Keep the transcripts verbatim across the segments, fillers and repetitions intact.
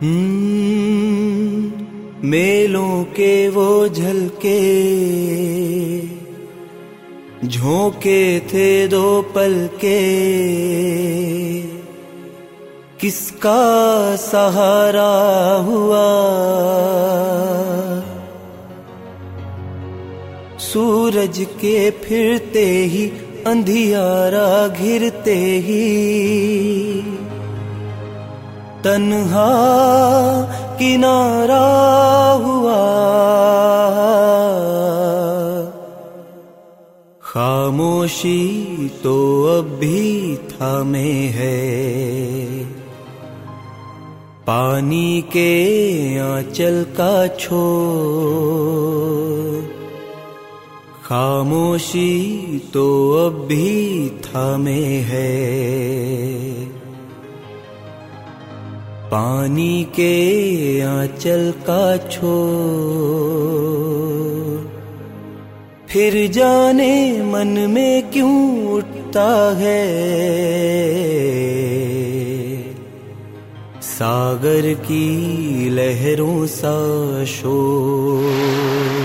हम्म, मेलों के वो झलके झोंके थे दो पल के, किसका सहारा हुआ। सूरज के फिरते ही अंधियारा घिरते ही तन्हा किनारा हुआ। खामोशी तो अब भी थामे है, पानी के आंचल का छोर। खामोशी तो अब भी थामे है, पानी के आंचल का छोर। फिर जाने मन में क्यों उठता है सागर की लहरों सा शोर।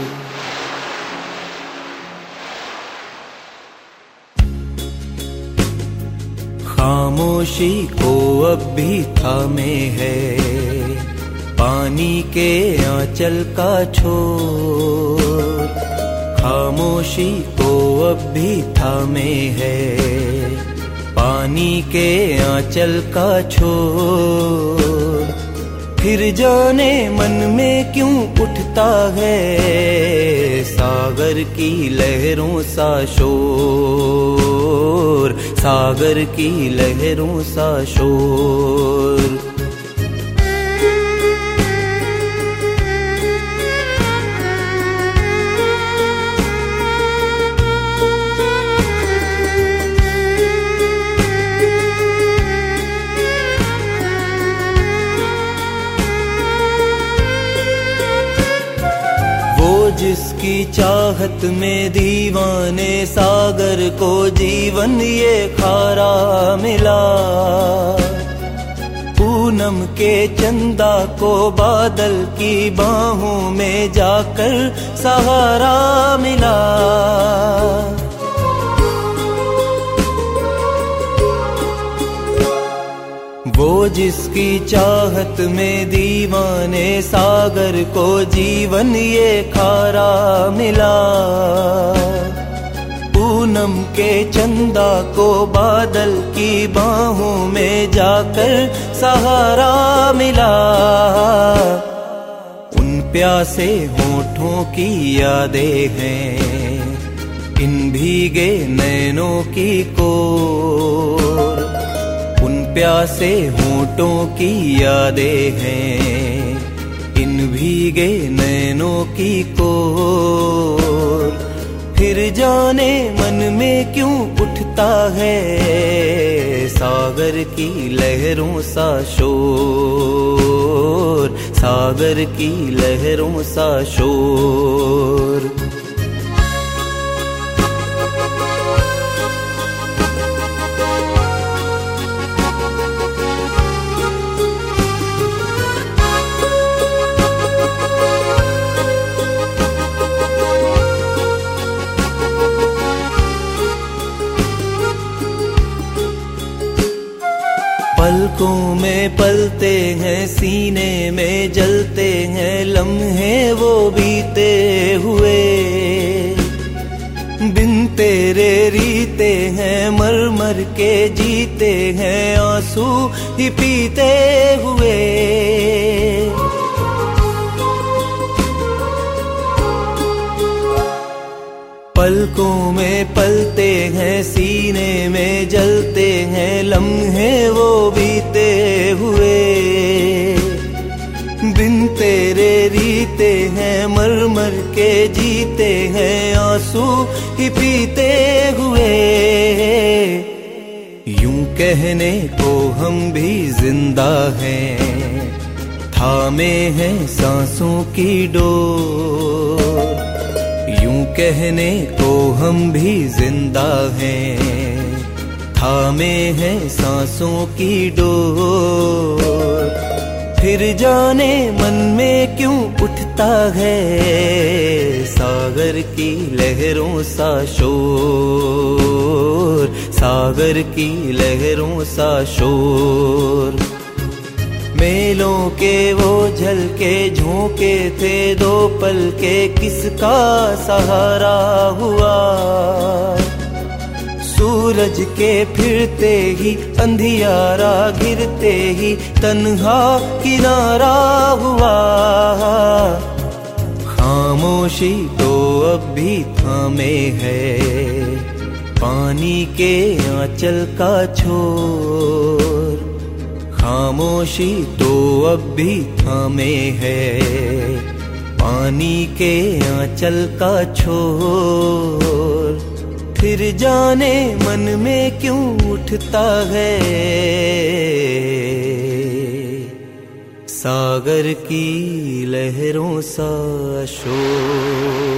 खामोशी को अब भी थामे है, पानी के आंचल का छोर। खामोशी को अब भी थामे है, पानी के आंचल का छोर। फिर जाने मन में क्यों उठता है सागर की लहरों सा शोर। सागर की लहरों सा शोर। जिसकी चाहत में दीवाने सागर को जीवन ये खारा मिला। पूनम के चंदा को बादल की बाहों में जाकर सहारा मिला। वो जिसकी चाहत में दीवाने सागर को जीवन ये खारा मिला। पूनम के चंदा को बादल की बाहों में जाकर सहारा मिला। उन प्यासे होठों की यादें हैं, इन भीगे नैनों की कोर। उन प्यासे होठों की यादें हैं, इन भीगे नैनों की कोर। फिर जाने मन में क्यों उठता है सागर की लहरों सा शोर। सागर की लहरों सा शोर। पलकों में पलते हैं, सीने में जलते हैं लम्हे वो बीते हुए। बिन तेरे रीते हैं, मर मर के जीते हैं आंसू ही पीते हुए। पलकों में पलते हैं, सीने में जलते हैं लम्हे वो बीते हुए। बिन तेरे रीते हैं, मर मर के जीते हैं आंसू ही पीते हुए। यूं कहने को हम भी जिंदा हैं, थामे हैं सांसों की डोर। यूं कहने को हम भी जिंदा हैं, थामे हैं सांसों की डोर। फिर जाने मन में क्यों उठता है सागर की लहरों सा शोर, सागर की लहरों सा शोर। मेलों के वो झलके झोंके थे दो पल के, किसका सहारा हुआ। सूरज के फिरते ही अंधियारा गिरते ही तन्हा किनारा हुआ। खामोशी तो अब भी थामे है पानी के आंचल का छोर। खामोशी तो अब भी थामे है पानी के आंचल का छोर। फिर जाने मन में क्यों उठता है सागर की लहरों सा शोर।